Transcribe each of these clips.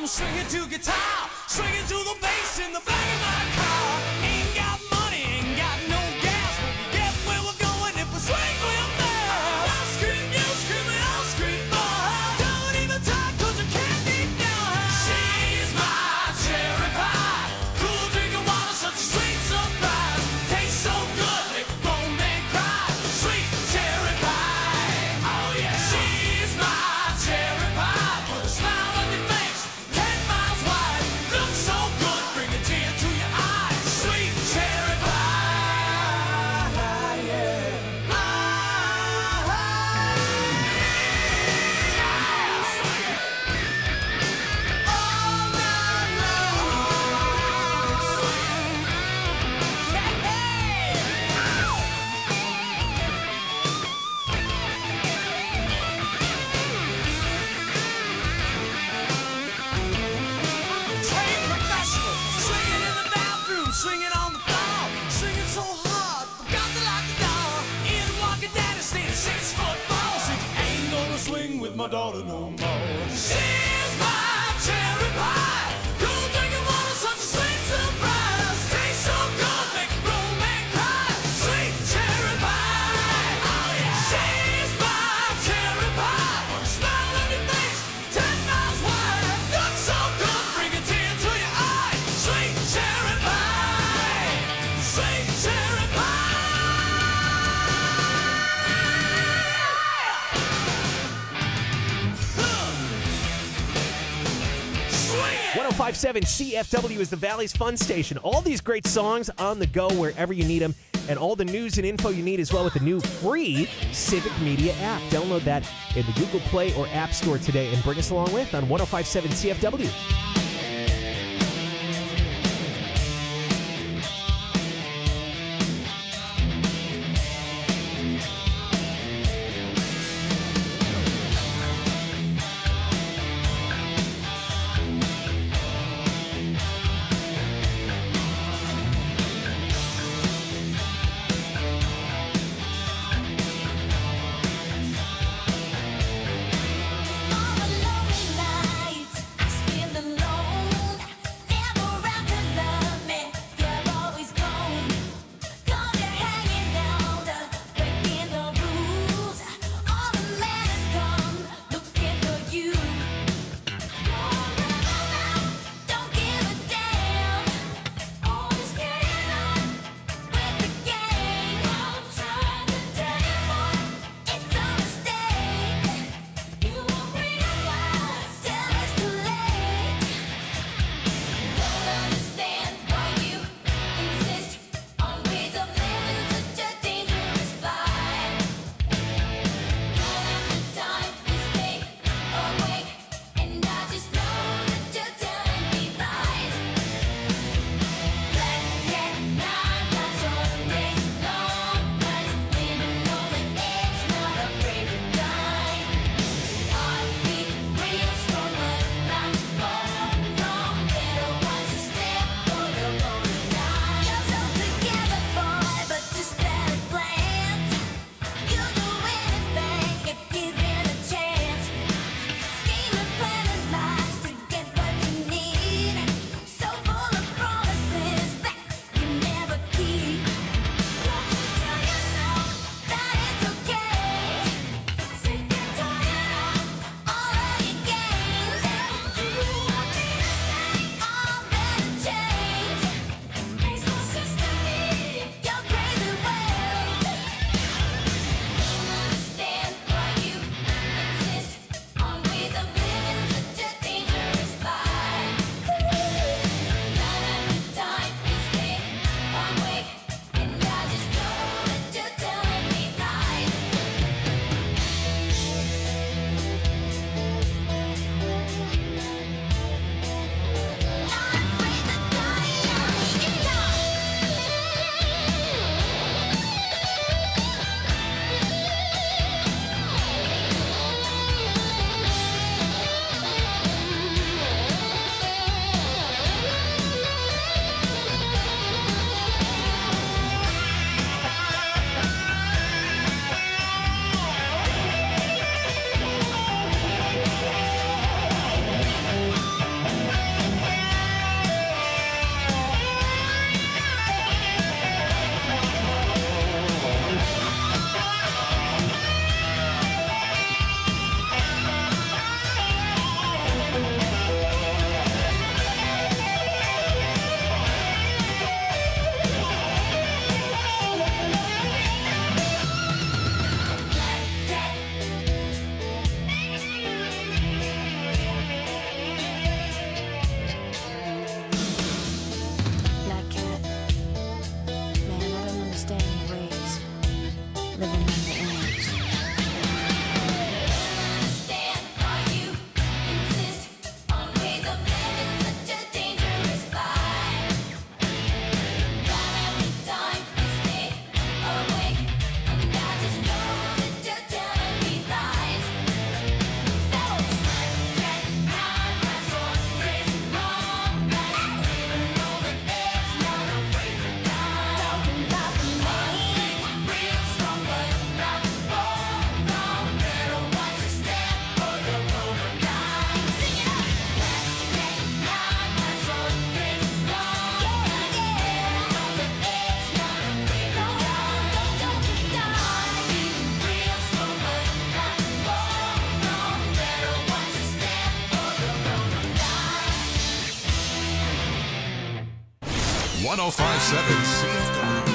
I'm swinging to guitar, swinging to the bass in the back of my car. Ain't got money, ain't got no gas, but we get where we're going if we swing real fast. I'll scream, you scream, and I'll scream for her. Don't even talk 'cause you can't ignore her. She's my cherry pie, cool drinking water, such a sweet surprise. Tastes so good, make a grown man cry. Sweet cherry pie, oh yeah. She's my cherry pie, put a smile on your face, 10 miles wide. Looks so good, bring a tear to your eye. Sweet cherry pie, yeah. All night long. Trained professional, swinging in the bathroom, swinging on the floor, swinging so hard, forgot to lock the door. In walking daddy, stayed 6'4", said you ain't gonna swing with my daughter no more. She's my cherry pie, cool drinking water, such a sweet surprise. Tastes so good, make a grown man cry. Sweet cherry pie, oh yeah. She's my cherry pie, put a smile on your face, 10 miles wide. Looks so good, bring a tear to your eye. Sweet cherry pie, sweet cherry pie. Swing it. 1057 CFW is the Valley's Fun Station. All these great songs on the go wherever you need them, and all the news and info you need as well with the new free Civic Media app. Download that in the Google Play or App Store today and bring us along with on 1057 CFW. All the lonely nights I spend alone. 1057 CFW.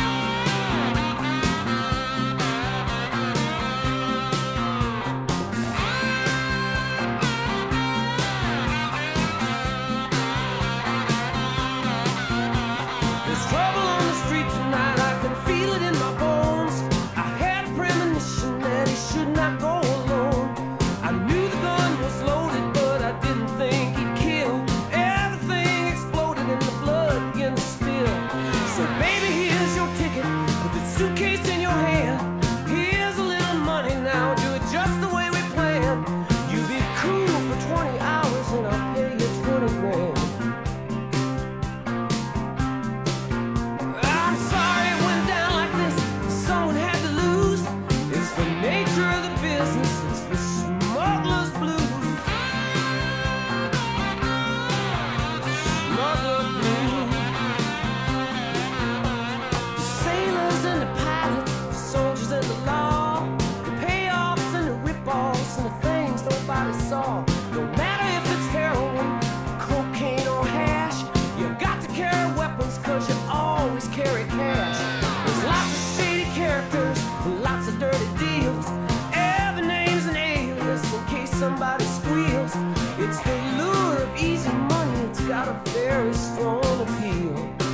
There's trouble on the street tonight, I can feel it in my bones. I had a premonition that he should not go alone. I knew the gun was loaded, but I didn't think he'd kill. Everything exploded and the blood began to spill. So baby, here's your ticket, put the suitcase in your hand. Here's a little money now, do it just the way we planned. You be cool for 20 hours and I'll pay you 20 grand. I'm sorry it went down like this. Someone had to lose. It's the nature of the business. It's the smuggler's blues. Smuggler's blues. The sailors and the pilots, the soldiers and the law, the payoffs and the rip-offs and the things nobody saw. No matter if it's heroin, cocaine or hash, you got to carry weapons 'cause you always carry cash. There's lots of shady characters, lots of dirty deals. Every name's an alias in case somebody squeals. It's the lure of easy money, it's got a very strong appeal.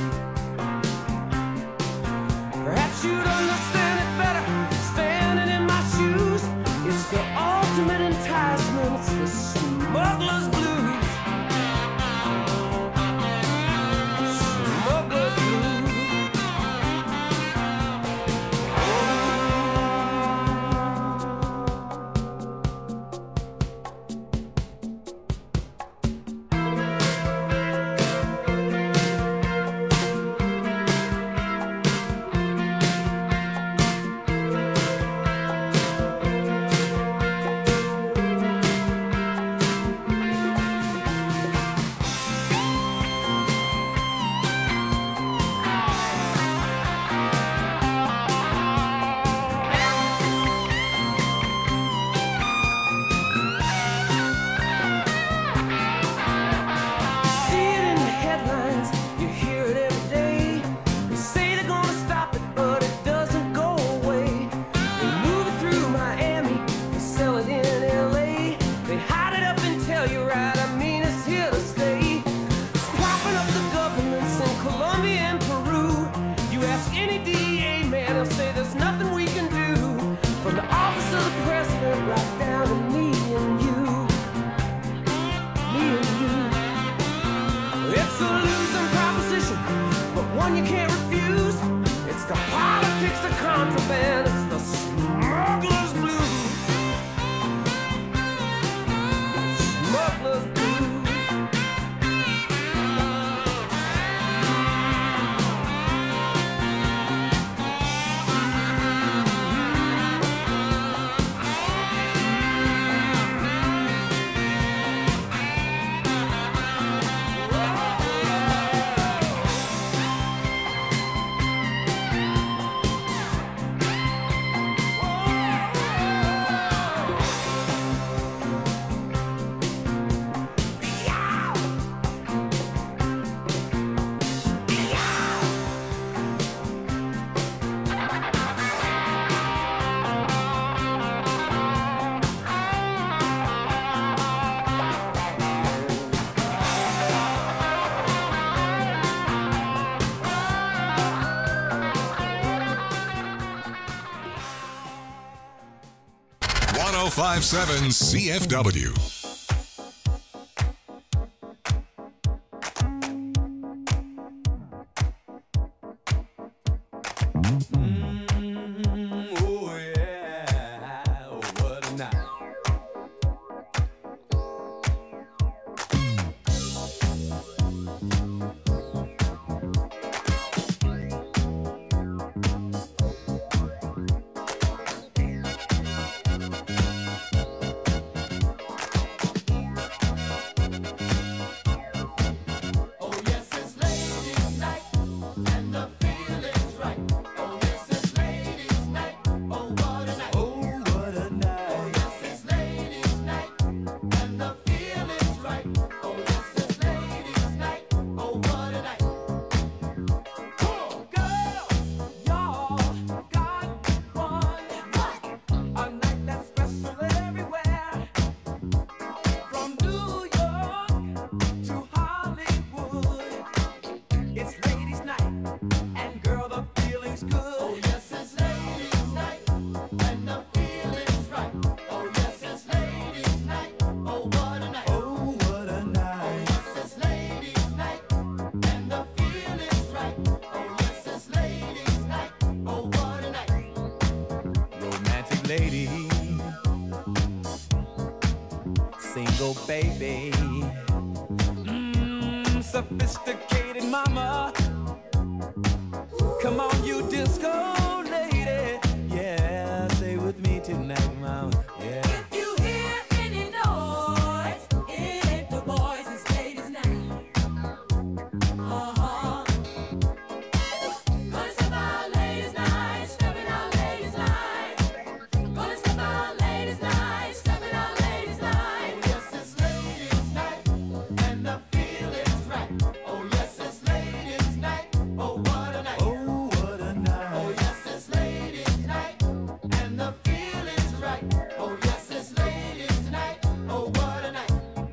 Perhaps you'd understand it better standing in my shoes. It's the ultimate enticement, it's the smuggler's blues. Smuggler's blues. 1057 CFW. Oh yeah, what a night. single baby. Sophisticated mama. Come on, you disco lady. Yeah, stay with me tonight, mama. Yeah. If you hear any noise, it ain't the boys, it's ladies' night. Gonna step out ladies' night, stepping out ladies' night. Gonna step out ladies' night, stepping out ladies' night. Yes, it's ladies' night, and the feeling's right. Oh, yes, it's ladies' night. Oh, what a night. Oh, what a night. Oh, yes, it's ladies' night, and the feeling's right. Oh, yes, it's ladies' night. Oh, what a night.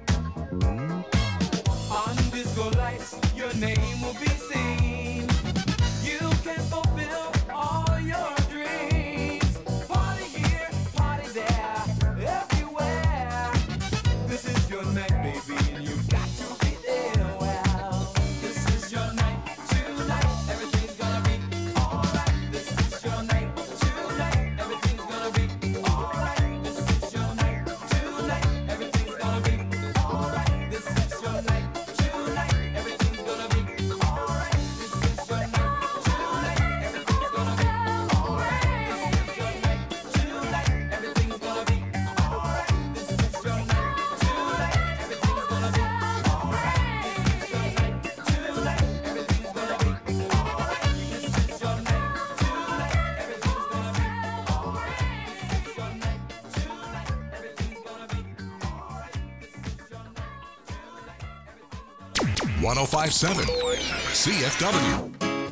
On disco lights, your name will be seen. You can fulfill all your dreams. Party here, party there, everywhere. This is your night, baby, and you've got to be there. Well, This is your night tonight. Everything's gonna be alright. This is your night tonight. Everything's gonna be alright. This is your night tonight. Everything's gonna be alright. This is your night tonight. Everything's gonna be alright. This is your night tonight. Everything's gonna be alright. This is your night tonight. Everything's gonna be alright. This is your night tonight. Everything's gonna be alright. This is your night tonight. Everything's gonna be alright. This is your night tonight. Everything's gonna be alright. This is your night tonight. Everything's gonna be alright. This is your night tonight. 1057 CFW.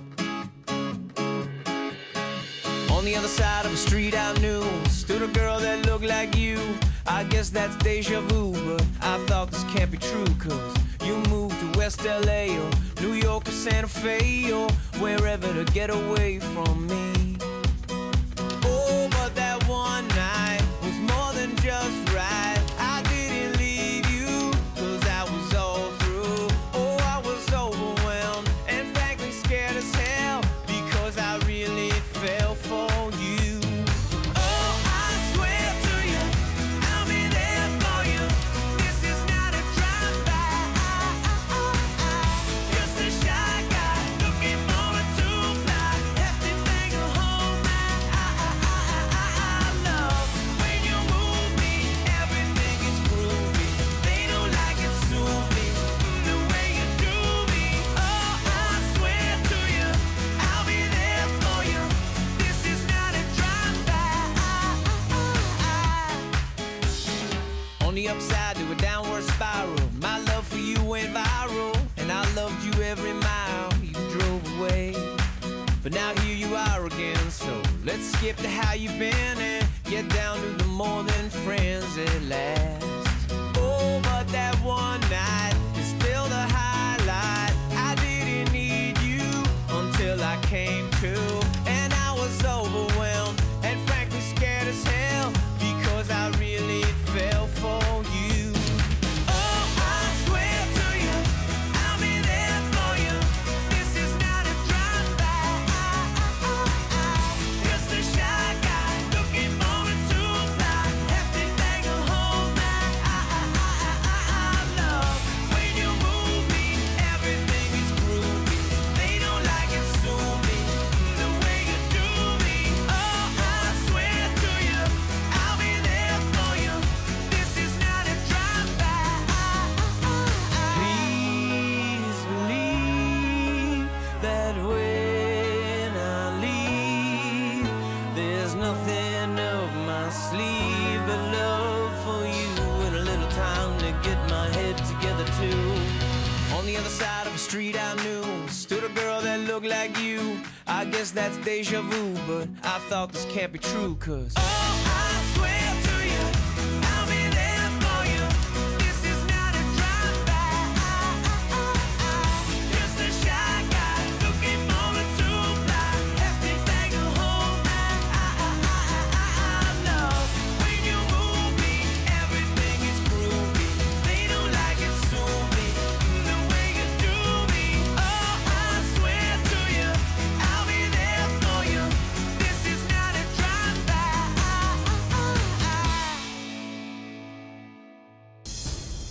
on the other side of the street I knew stood a girl that looked like you. I guess that's deja vu, but I thought this can't be true, cause you moved to West LA or New York or Santa Fe or wherever to get away from me. Oh, but that one night was more than just right. I didn't leave you, cause I was all through. Oh, I was overwhelmed and frankly scared as hell, because I really fell for you. Oh, I swear to you, I'll be there for you. This is not a drive-by. Just a shy guy looking for a two-fly, hefty thing to hold my love. When you move me, everything is groovy. They don't like it, sue me the way you do me. Oh, I swear to you, I'll be there for you. This is not a drive-by. On the upside to a downward spiral, my love for you went viral, and I loved you every mile you drove away. But now here you are again, so let's skip to how you've been and get down to the more than friends at last. Oh, but that one night is still the highlight. I didn't need you until I came to, and I was overwhelmed and frankly scared as hell, because I really fell for you. Oh, I swear to you, I'll be there for you. This is not a drive-by. Just a shy guy looking for a two-fly, hefty thing to hold my love. When you move me, everything is groovy. They don't like it, sue me the way you do me. Oh, I swear to you, I'll be there for you. This is not a drive-by. Please believe that when I leave, there's nothing up my sleeve but love for you and a little time to get my head together too. On the other side of the street I knew stood a girl that looked like you. I guess that's deja vu, but I thought this can't be true, cause oh, I swear to you, I'll be there for you. This is not a drive-by. Just a shy guy looking for a two-fly, hefty thing to hold my love. When you move me, everything is groovy. They don't like it, sue me the way you do me. Oh, I swear to you, I'll be there for you. This is not a drive-by.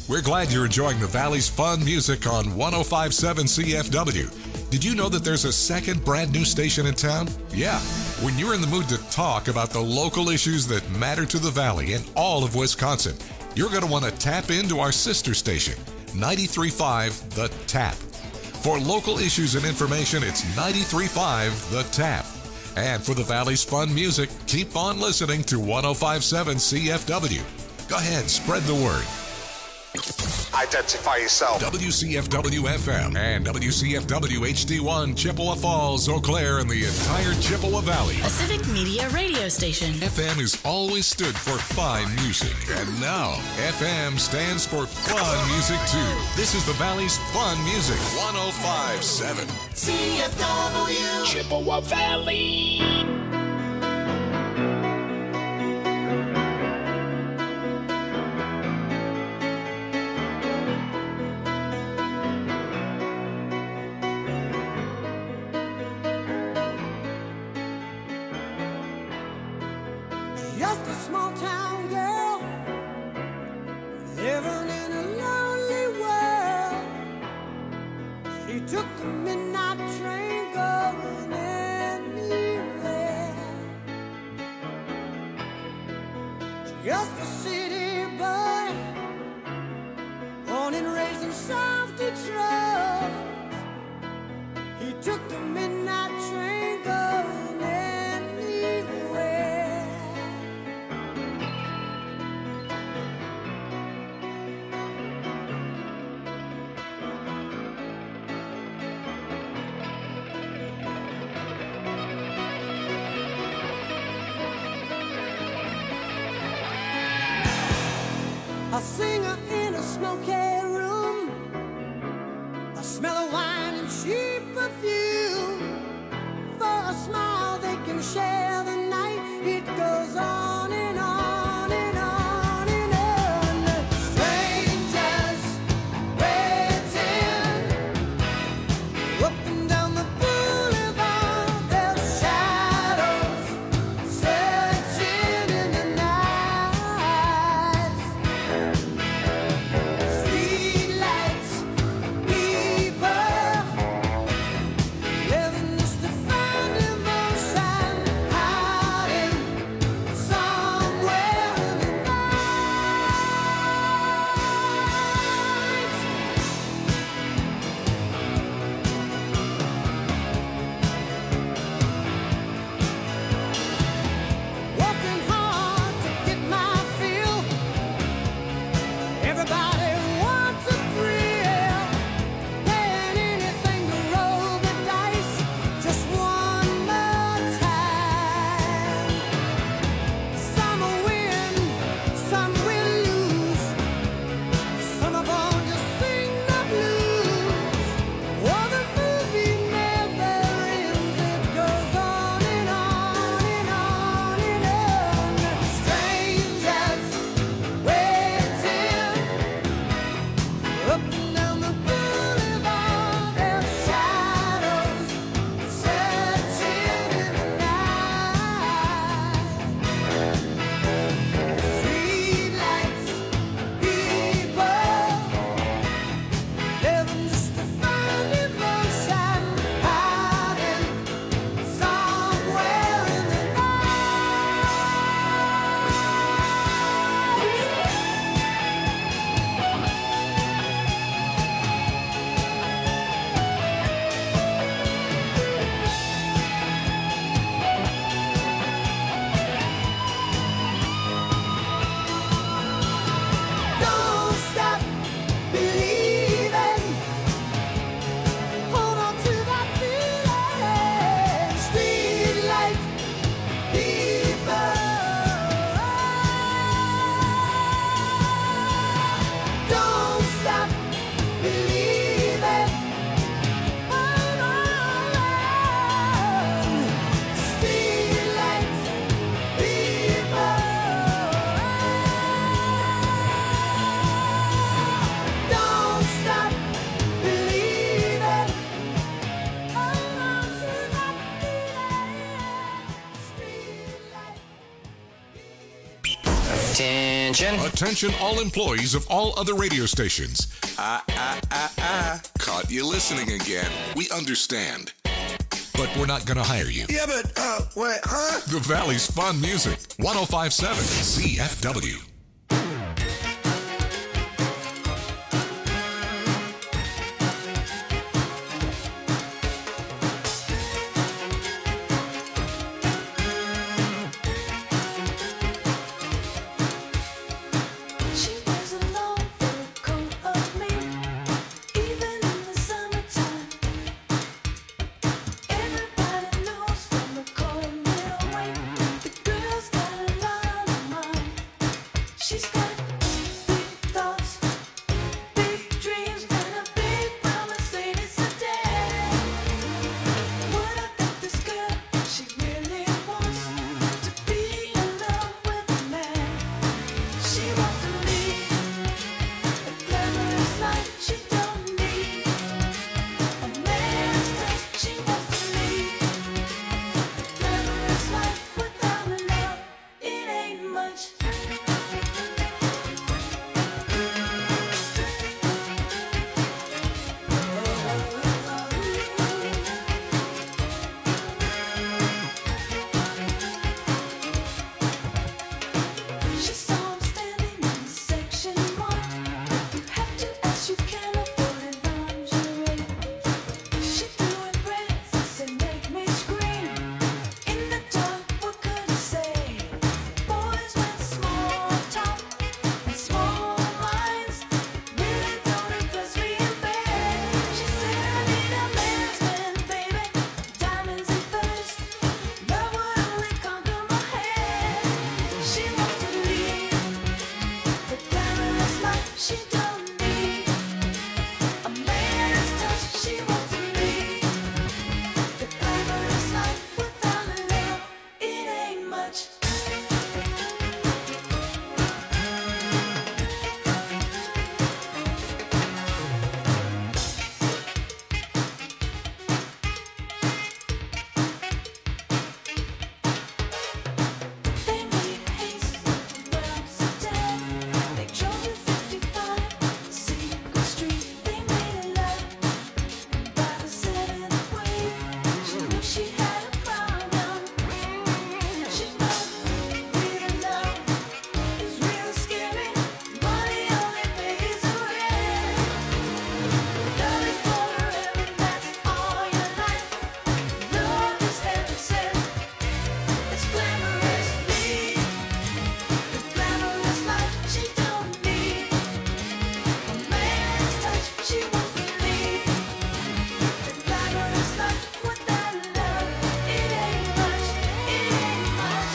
We're glad you're enjoying the Valley's fun music on 105.7 CFW. Did you know that there's a second brand new station in town? Yeah. When you're in the mood to talk about the local issues that matter to the Valley and all of Wisconsin, you're going to want to tap into our sister station, 93.5 The Tap. For local issues and information, it's 93.5 The Tap. And for the Valley's fun music, keep on listening to 105.7 CFW. Go ahead, spread the word. Identify yourself. WCFW FM and WCFW HD1 Chippewa Falls, Eau Claire, and the entire Chippewa Valley. A civic media radio station. FM has always stood for fine music, and now FM stands for fun music too. This is the Valley's fun music, 105.7 CFW. Chippewa Valley. Just a small town girl living in a lonely world. She took the midnight train going anywhere. Just a city boy, born and raised in South Detroit. He took the midnight train going anywhere. A singer in a smoky room, a smell of wine and cheap perfume. For a smile they can share the night. It goes on and on and on and on. Strangers waiting up and down the boulevard. Their shadows searching in the night. Street Attention. Attention all employees of all other radio stations. Caught you listening again. We understand. But we're not going to hire you. Yeah, but, wait, huh? The Valley's Fun Music. 105.7 CFW. She was alone for a coat of me, even in the summertime. Everybody knows from the cold middle way, the girl's got a lot on her mind. She's got big thoughts, big dreams, and a big brown Mercedes sedan. What I think this girl, she really wants to be in love with a man. She wants to lead a glamorous life. She don't need a man's touch. She wants to lead a glamorous life without love. It ain't much. She saw him standing in section 1. If you have to ask, you can afford it, lingerie. She threw in breaths and make me scream. In the dark, what could I say? Boys with small talk and small minds really don't impress me in bed. She said, I need a man's man, baby. Diamonds and furs. Love would only conquer my head. She wants to lead the glamorous life. She don't need a man's touch. She wants to lead the glamorous life without love. It ain't much. They made haste from Amsterdam. They drove to 55 Secret Street. They made love by the 7th wave. She knew she had a problem. She must real love is real scary. Money only pays the rent. Love is forever, that's all your life. Love is heaven sent. It's glamorous, lead the glamorous life. She don't need a man's touch. She wants to lead the glamorous life without love. It ain't much. It ain't much.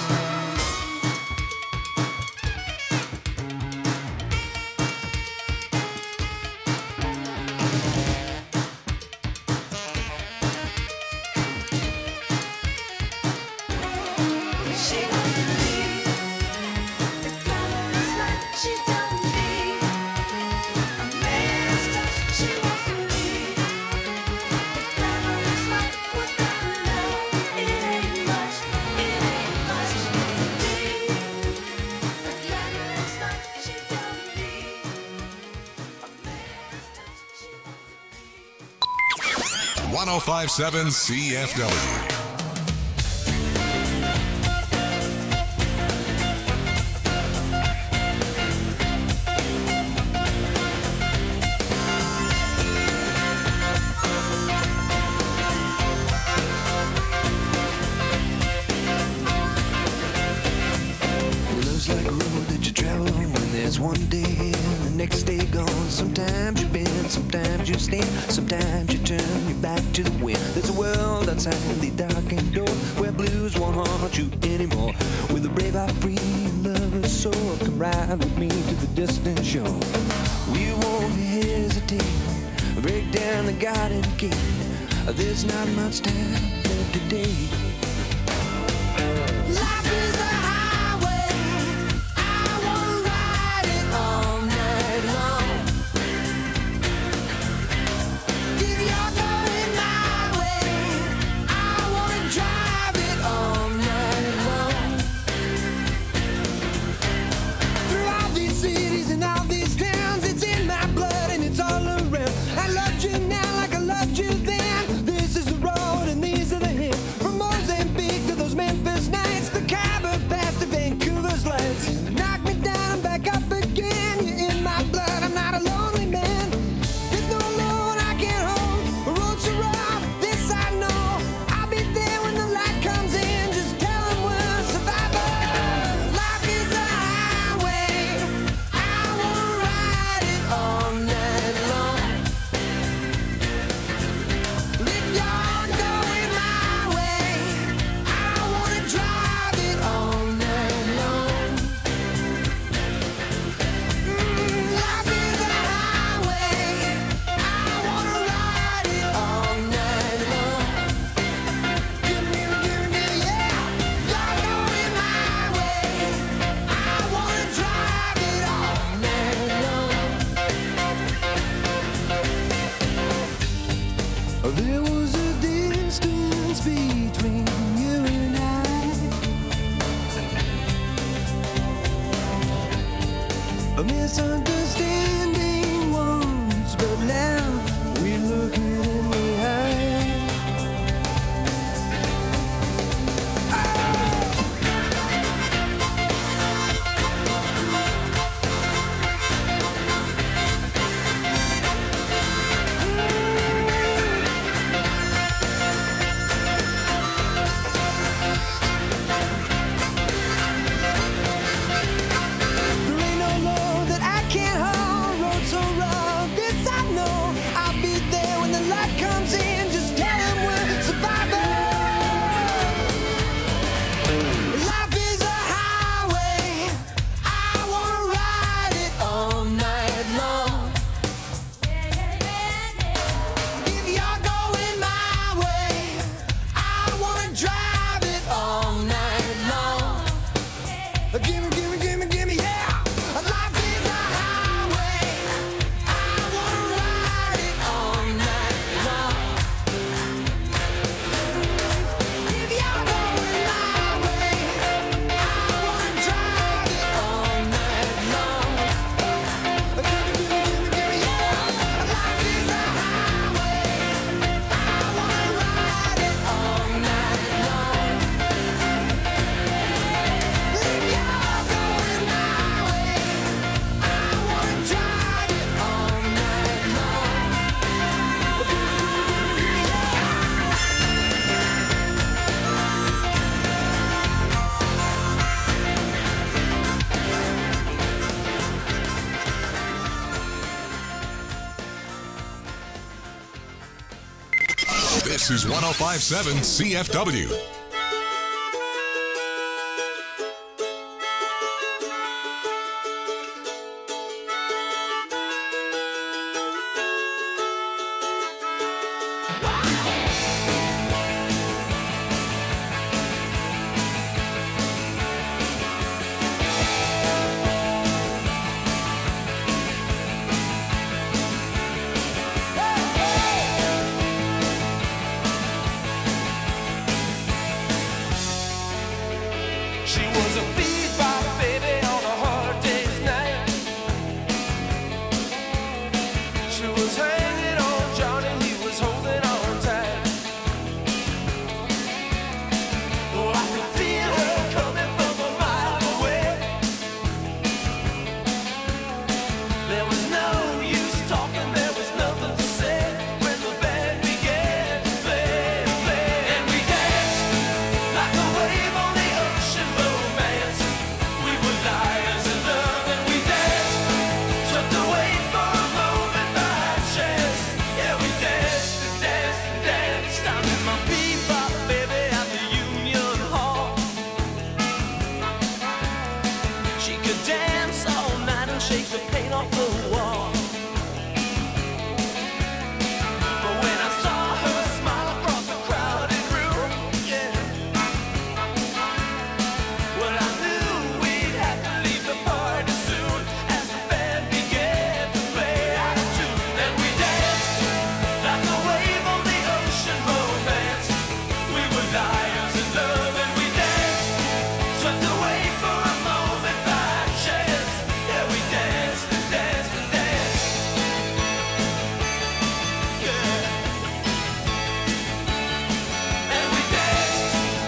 She wants to lead the glamorous life. She don't need a man's touch. She wants to lead the glamorous life without love. It ain't much. It ain't much. Lead the glamorous life. She don't need a man's touch. She wants to lead. 105.7 CFW. Love's like a road that you travel on when there's one day and the next day gone. Sometimes you bend, sometimes you stand, sometimes you turn your back to the wind. There's a world outside the darkened door where blues won't haunt you anymore. With a brave heart free and lover's soul, come ride with me to the distant shore. We won't hesitate, break down the garden gate. There's not much time left today. Life is a highway. I wanna ride it all night long. If you're going my way, I wanna drive it all night long. Throughout the understanding once, but now we look it in the eye. There ain't no load that I can't hold. Road so rough, this I know. I'll be there when the light comes in. Just tell 'em we're survivors. Life is a highway. I wanna ride it all night long. If you're going my way, I wanna drive it all night long. Gimme, gimme, gimme, gimme, yeah. Life is a highway. I wanna ride it all night long. If you're going my way, I wanna drive it all night long. Gimme, gimme, gimme, gimme, yeah. Life is a highway. I wanna ride it all night long. If you're going my way, I wanna drive it all night long. This is 1057 CFW. She was a bebop baby on a hard day's night. She was hanging on Johnny, he was holding on tight. Oh, I could feel her coming from a mile away. There was no use talking, there was nothing to say when the band began to play, and we danced like a wave on the ocean, romance. We were liars in love, and we danced, swept away for a moment by chance. Yeah, we danced and danced and danced. I met my bebop baby at the Union Hall. She could dance all night and shake the paint off the wall. But when I saw her smile across the crowded room, yeah, well, I knew we'd have to leave the party soon as the band began to play out of tune. And we danced like a wave on the ocean, romance. We were liars in love, and we danced, swept away for a moment by chance. Yeah, we danced and danced and danced. Yeah. And we danced.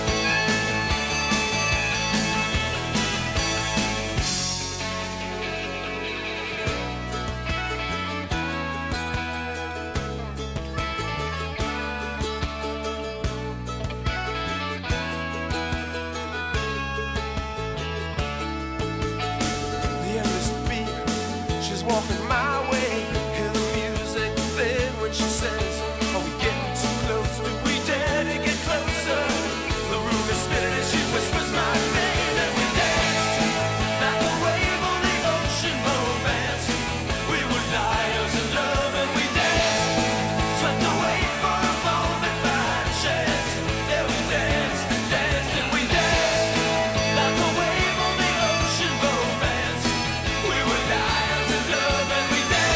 The endless beat, she's walking my way. Hear the music fade when she says, are we getting too close? Do we dare to get closer? The room is spinning as she whispers my name, and we danced like a wave on the ocean, romance. We were liars in love, and we danced, swept away for a moment by chance. Yeah, we danced and danced and we danced like a wave on the ocean, romance. We were liars in love, and we danced.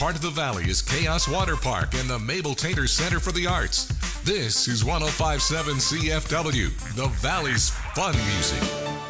Heart of the Valley is Chaos Water Park and the Mabel Tater Center for the Arts. This is 105.7 CFW, the Valley's fun music.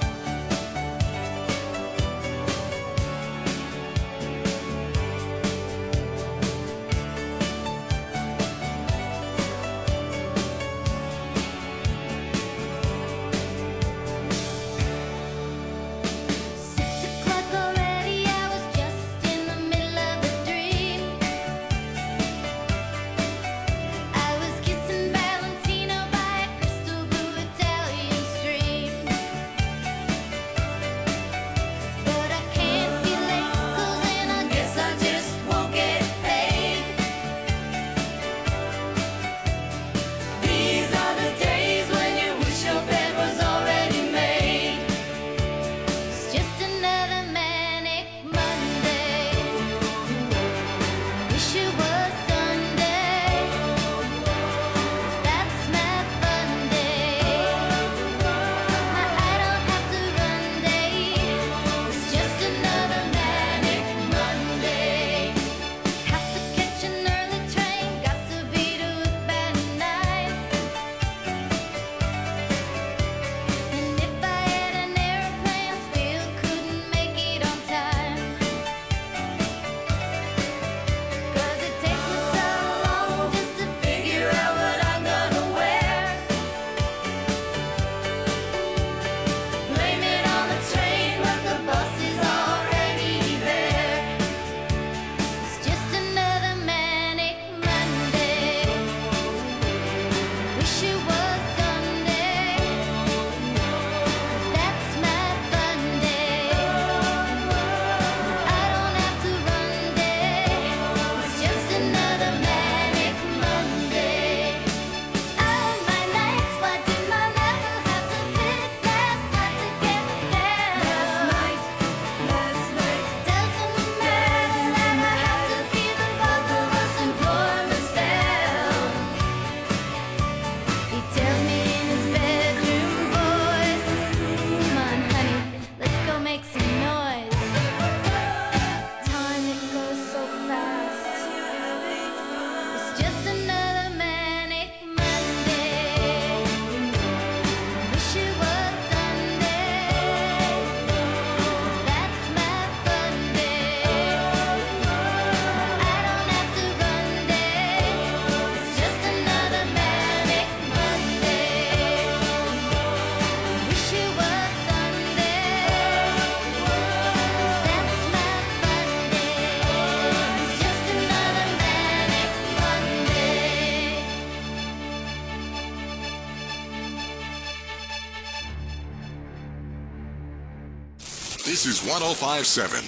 This is 105.7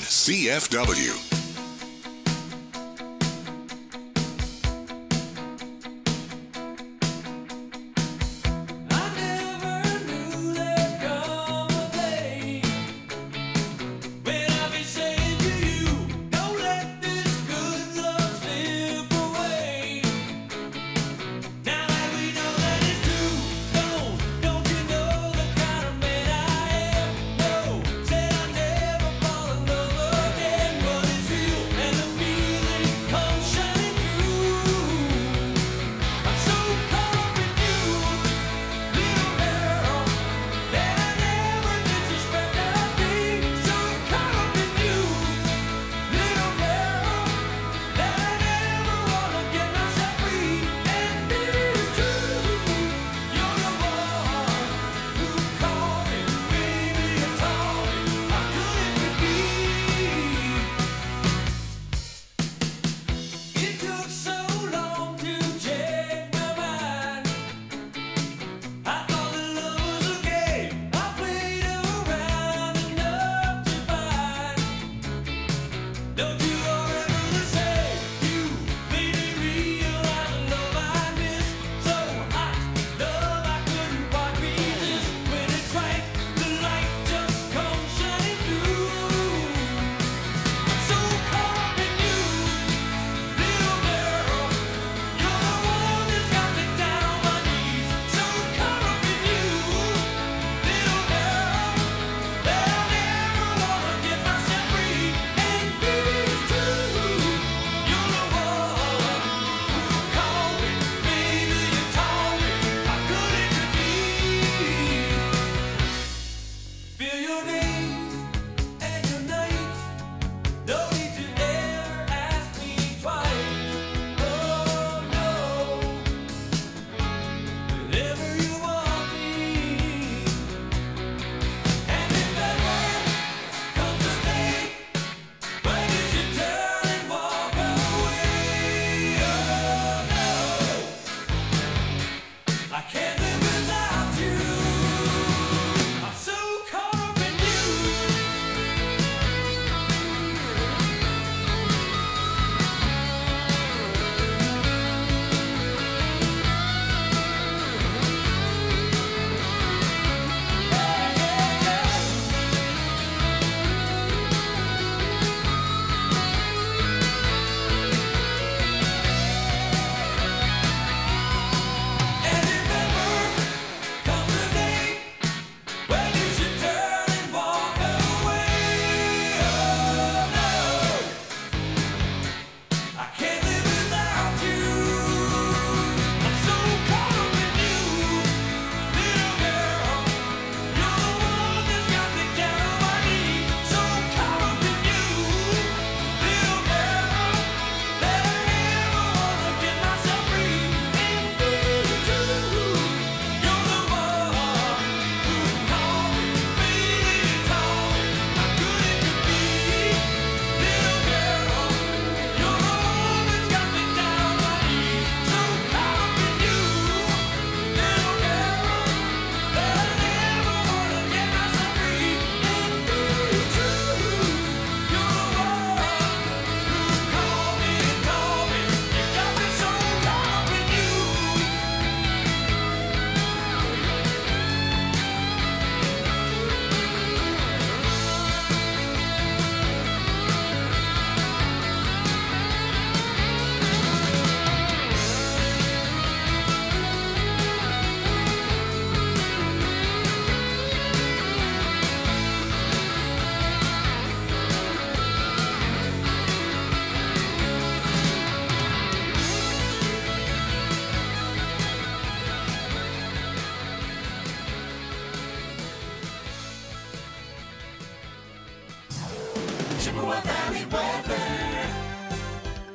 CFW. What is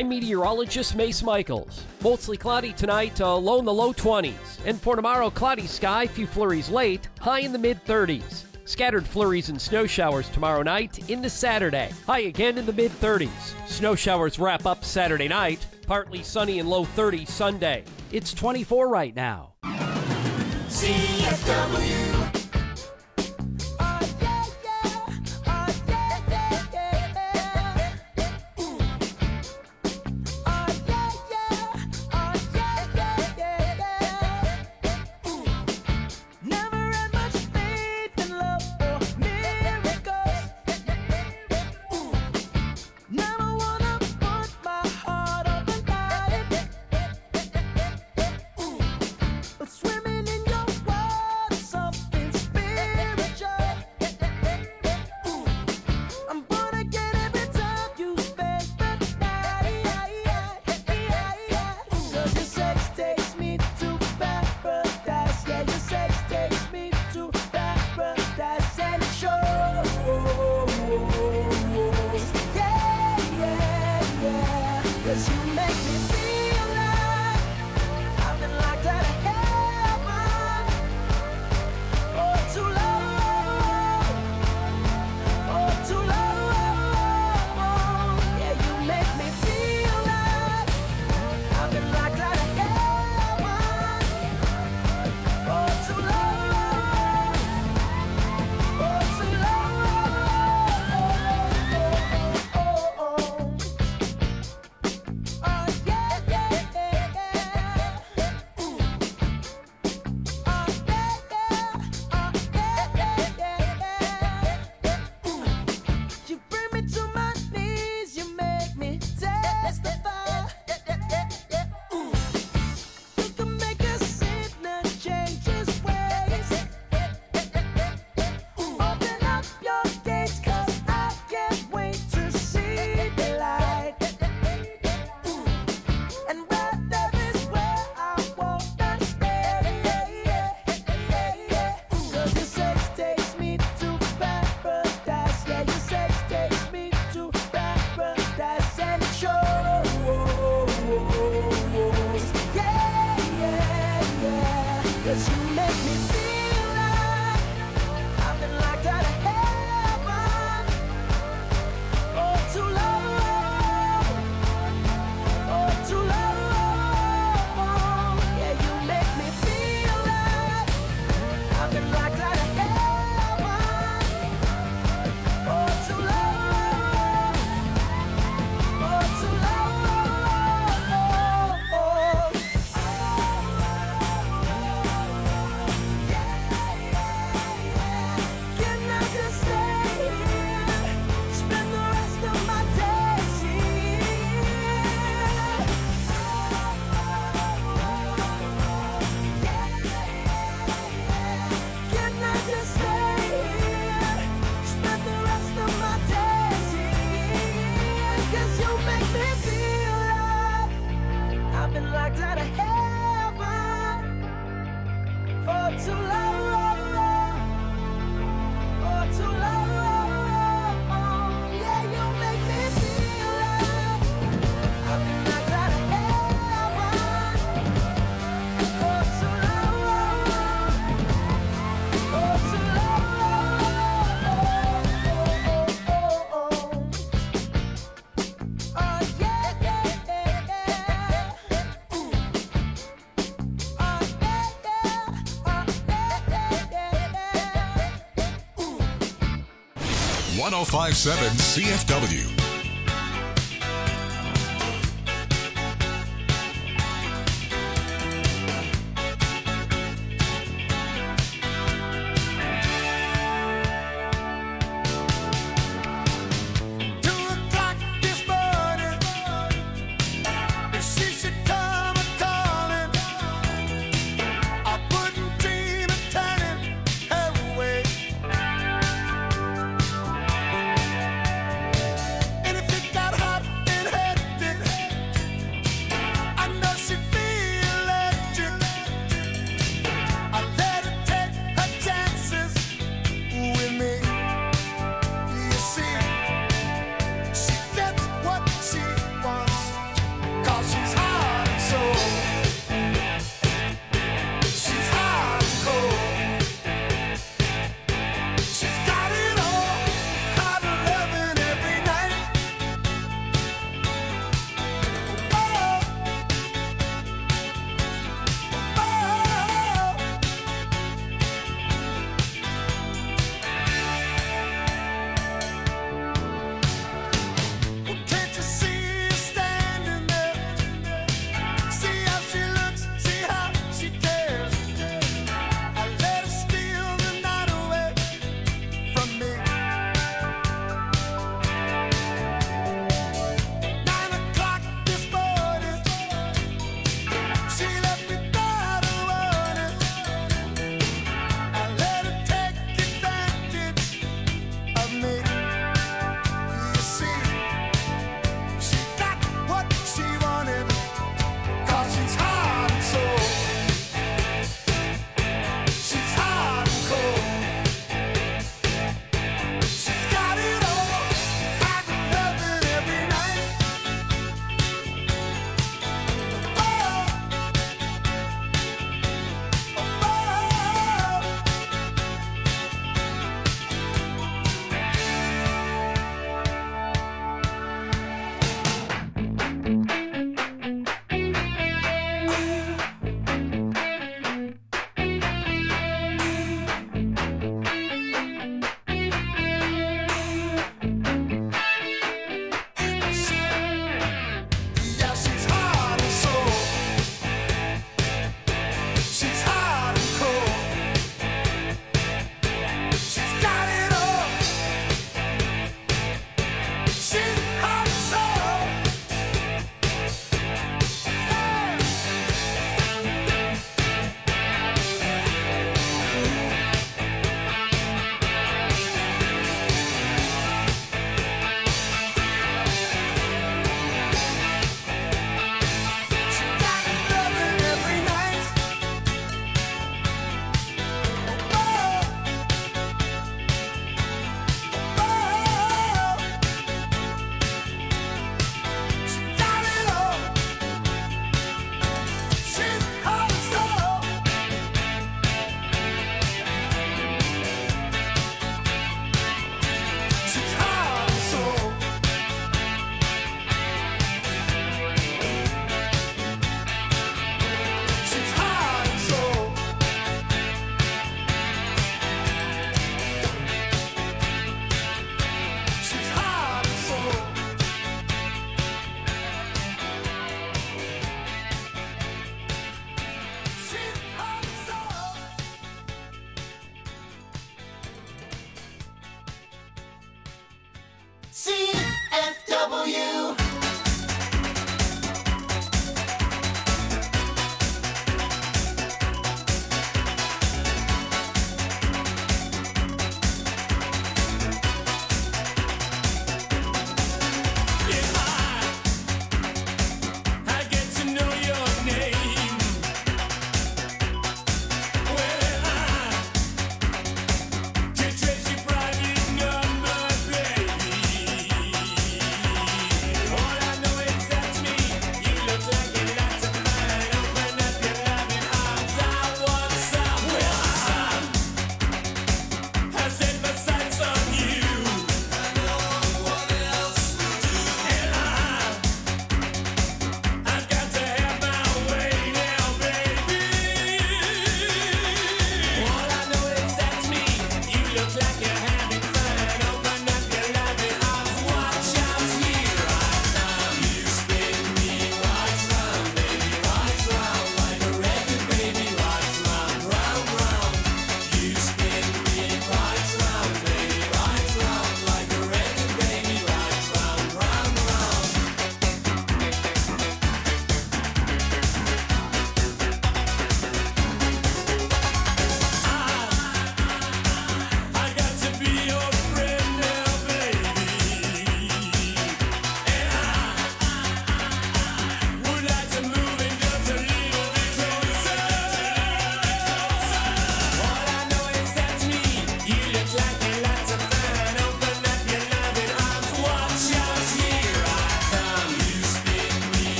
I'm meteorologist Mace Michaels. Mostly cloudy tonight, low in the low 20s. And for tomorrow, cloudy sky, few flurries late, high in the mid-30s. Scattered flurries and snow showers tomorrow night into Saturday. High again in the mid-30s. Snow showers wrap up Saturday night. Partly sunny and low 30s Sunday. It's 24 right now. CFW. Swimming in your water, something spiritual. I'm born again every time you spend the night. 'Cause your sex takes me to paradise. Yeah, your sex takes me to paradise and it shows. Yeah. 'Cause you make me feel like I've been locked out of heaven for too long. Yeah, you make me feel like I've been locked out of heaven for too long. You bring me to my knees, you make me testify. You can make a sinner change his ways. Open up your gates, 'cause I can't wait to see the light. And right there is where I wanna stay. 'Cause your sex takes me to paradise. Yeah, your sex takes me to paradise and it shows. Yeah. 'Cause you make me feel like I've been locked out of heaven for too long. Yeah, you make me feel like I've been locked out of heaven for too long. Can I just stay here, spend the rest of my days here? Can I just stay here, spend the rest of my days here? 'Cause you make me feel like I've been locked out of heaven for too long. Yeah, you make me feel like I've been locked out of heaven for too long. Oh, 1057 CFW. Away.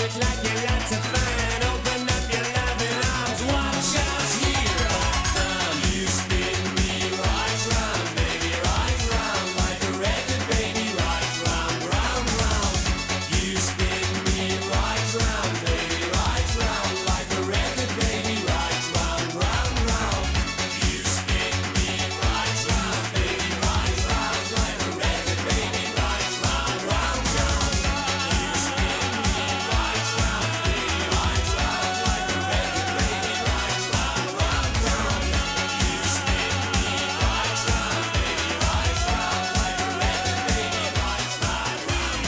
looks like you got to find. Open up your loving arms, watch us here. You spin me right round, baby, right round, like a record, baby, right round, round, round. You spin me right round, baby, right round, like a record, baby, right round, round, round. You spin me right round, baby, right round, like a record, baby, right round, round, round. You spin me right round, baby, right round, like a record, baby, right round, round, round. You spin me right round, baby, right round, like a record, baby, right round,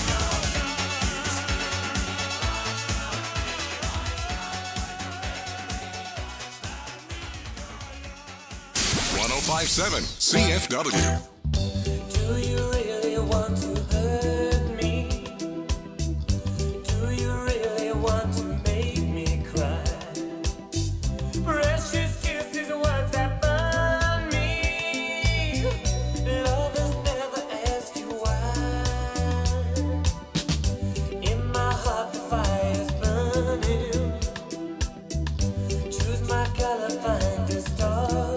.1057 CFW. Do you really want to hurt me? Do you really want to make me cry? Precious kisses, words that burn me. Lovers never ask you why. In my heart the fire's burning. Choose my color, find a star.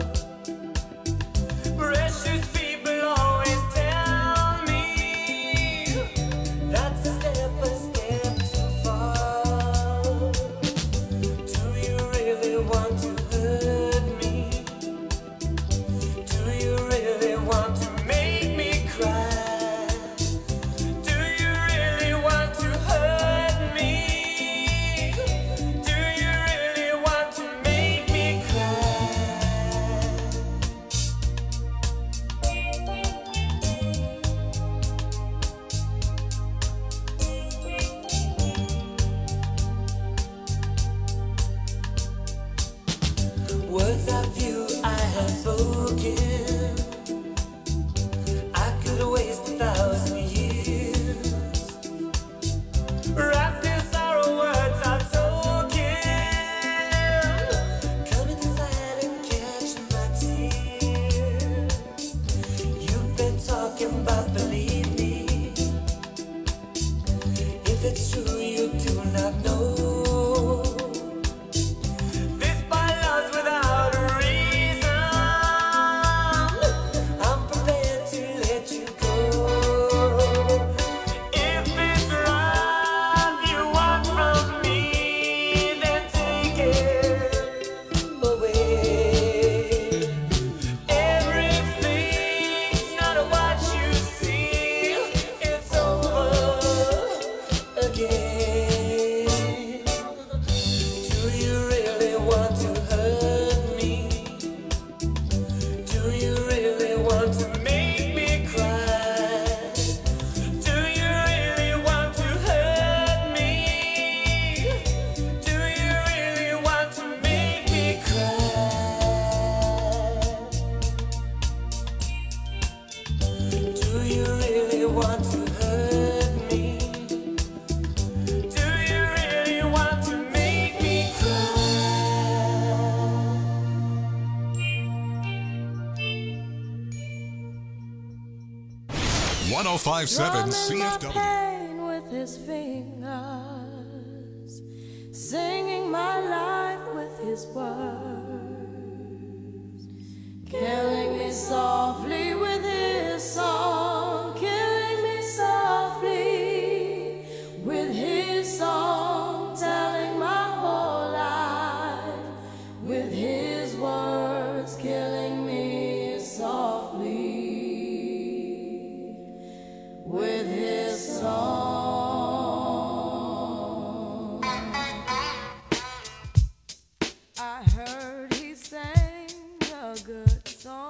Precious people always tell me that's a step too far. Do you really want to hurt me? Do you really want to make me cry? Do you really want to hurt me? Do you really want to make me cry? Words of you I have spoken. I could waste 1,000 years. Wrapped in sorrow, words are token. Come inside and catch my tears. You've been talking about, believe me. If it's true, you do not know. This by love's without a reason. I'm prepared to let you go. If it's love you want from me, then take it away. Everything's not what you see. It's over again. Do you really want to hurt me? Do you really want to make me cry? Do you really want to hurt me? Do you really want to make me cry? Do you really want to hurt me? Do you really want to make me cry? 1057 CFW. pain with his fingers, singing my life with his words, killing me softly with his song, killing me softly with his song, telling my whole life with his words, killing me softly with his song. I heard he sang a good song.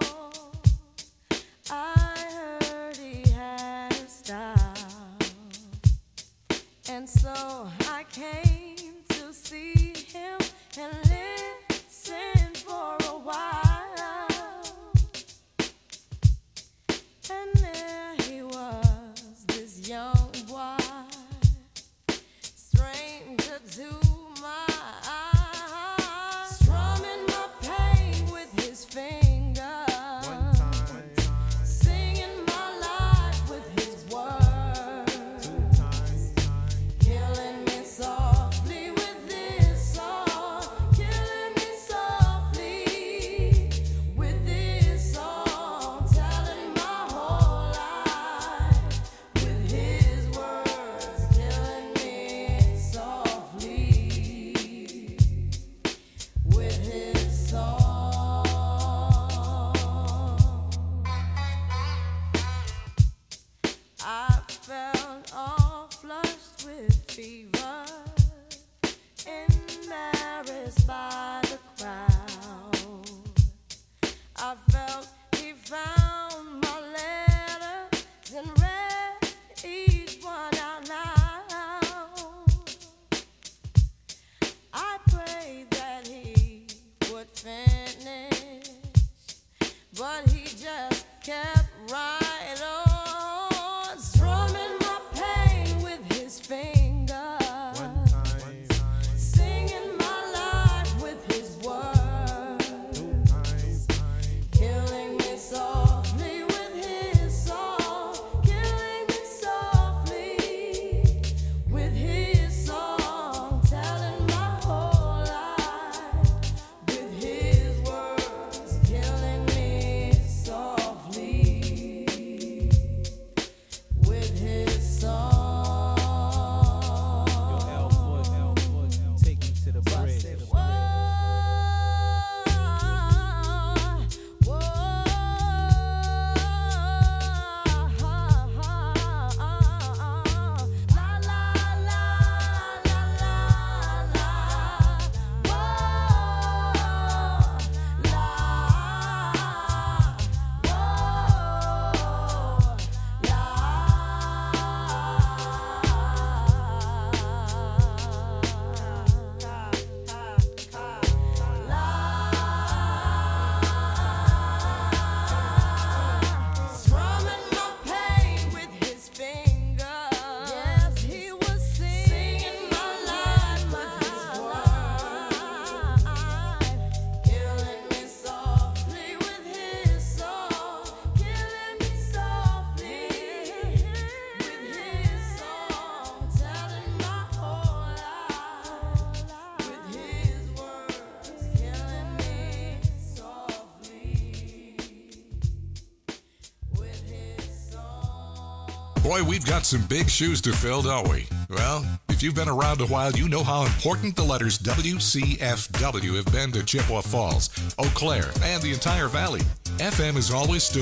kept right on strumming my pain with his fingers, singing my life with his words, killing me softly with his song, killing me softly with his song, telling my whole life with his words, killing me softly with his song. Take me to the bridge. Strumming my pain with his fingers. Yes, he was singing my life with his words, killing me softly with his song, killing me softly with his song, telling my whole life with his words, killing me softly with his song. Boy, we've got some big shoes to fill, don't we? Well, if you've been around a while, you know how important the letters WCFW have been to Chippewa Falls, Eau Claire, and the entire valley. FM has always stood